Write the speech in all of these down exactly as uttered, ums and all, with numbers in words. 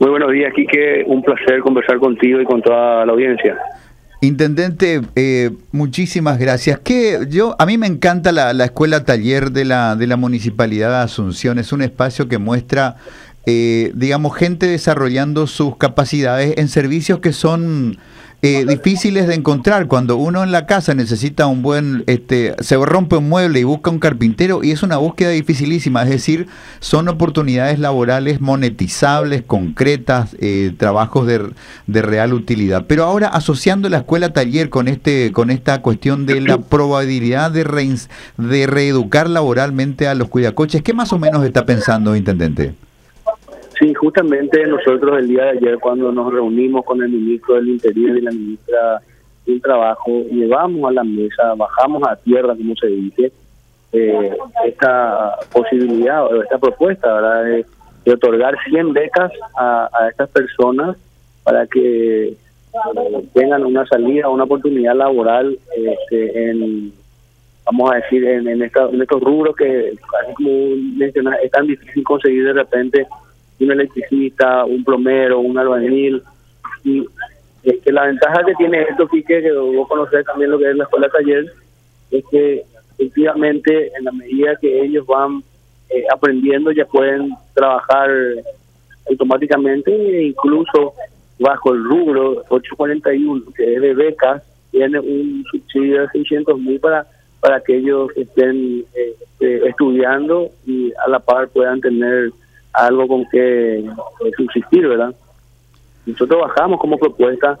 Muy buenos días, Quique. Un placer conversar contigo y con toda la audiencia. Intendente, eh, muchísimas gracias. Que yo a mí me encanta la, la escuela taller de la de la Municipalidad de Asunción. Es un espacio que muestra, eh, digamos, gente desarrollando sus capacidades en servicios que son eh, difíciles de encontrar. Cuando uno en la casa necesita un buen, este, se rompe un mueble y busca un carpintero, y es una búsqueda dificilísima. Es decir, son oportunidades laborales monetizables, concretas, eh, trabajos de, de real utilidad. Pero ahora, asociando la escuela taller con este, con esta cuestión de la probabilidad de, reins, de reeducar laboralmente a los cuidacoches, ¿qué más o menos está pensando, intendente? Sí, justamente nosotros el día de ayer, cuando nos reunimos con el ministro del Interior y la ministra del Trabajo, llevamos a la mesa, bajamos a tierra, como se dice, eh, esta posibilidad o esta propuesta, ¿verdad?, de, de otorgar cien becas a, a estas personas para que eh, tengan una salida, una oportunidad laboral este, en, vamos a decir, en, en, esta, en estos rubros que, así como mencionas, es tan difícil conseguir de repente un electricista, un plomero, un albañil. Y este, la ventaja que tiene esto, Quique, que vos conocés también lo que es la escuela taller, es que efectivamente en la medida que ellos van eh, aprendiendo ya pueden trabajar automáticamente, e incluso bajo el rubro ocho cuarenta y uno, que es de becas, tiene un subsidio de seiscientos mil para para que ellos estén eh, eh, estudiando y a la par puedan tener algo con que eh, subsistir, ¿verdad? Nosotros bajamos como propuesta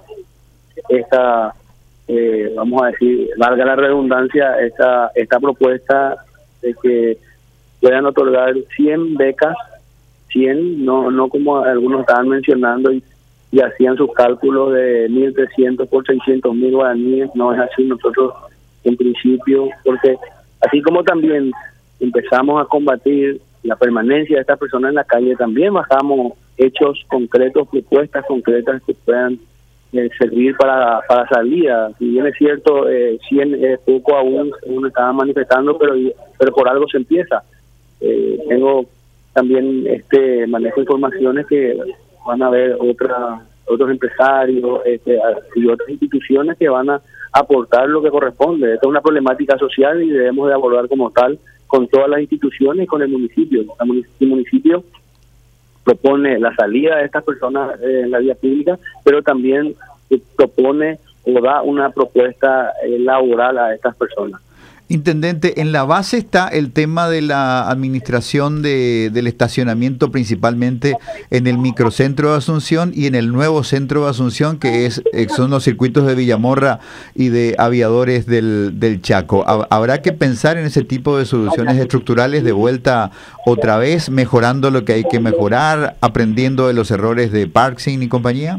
esta, eh, vamos a decir, valga la redundancia, esta, esta propuesta de que puedan otorgar cien becas, cien, no no como algunos estaban mencionando y, y hacían sus cálculos de mil trescientos por seiscientos mil guaraníes. No es así. Nosotros, en principio, porque así como también empezamos a combatir la permanencia de estas personas en la calle, también bajamos hechos concretos, propuestas concretas que puedan eh, servir para, para salida. Si bien es cierto, eh, cien es poco aún, uno estaba manifestando, pero pero por algo se empieza. Eh, tengo también este manejo de informaciones que van a haber otra, otros empresarios este, y otras instituciones que van a aportar lo que corresponde. Esta es una problemática social y debemos de abordar como tal con todas las instituciones y con el municipio. El municipio propone la salida de estas personas eh, en la vía pública, pero también propone o da una propuesta eh, laboral a estas personas. Intendente, en la base está el tema de la administración de, del estacionamiento, principalmente en el microcentro de Asunción y en el nuevo centro de Asunción, que es son los circuitos de Villamorra y de Aviadores del, del Chaco. ¿Habrá que pensar en ese tipo de soluciones estructurales de vuelta otra vez, mejorando lo que hay que mejorar, aprendiendo de los errores de Parksin y compañía?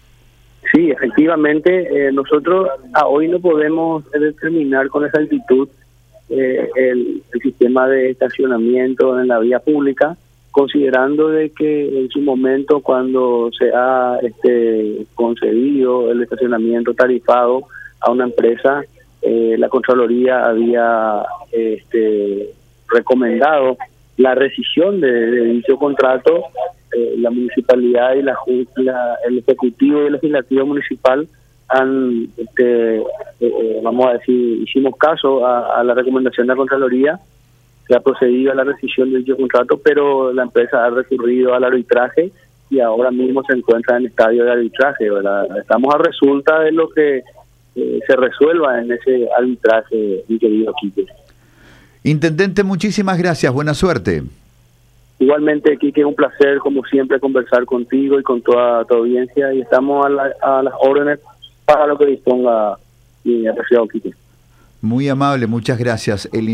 Sí, efectivamente, eh, nosotros a hoy no podemos determinar con exactitud eh, el, el sistema de estacionamiento en la vía pública, considerando de que en su momento, cuando se ha este, concedido el estacionamiento tarifado a una empresa, eh, la Contraloría había este, recomendado la rescisión de, de dicho contrato. Eh, la municipalidad y la, la el ejecutivo y el legislativo municipal han, este, eh, eh, vamos a decir, hicimos caso a, a la recomendación de la Contraloría, se ha procedido a la rescisión de dicho contrato, pero la empresa ha recurrido al arbitraje y ahora mismo se encuentra en estadio de arbitraje, ¿verdad? Estamos a resulta de lo que eh, se resuelva en ese arbitraje, mi querido Quique. Intendente, muchísimas gracias, buena suerte. Igualmente, Quique, un placer, como siempre, conversar contigo y con toda tu audiencia, y estamos a, la, a las órdenes para lo que disponga mi apreciado Quique. Muy amable, muchas gracias. El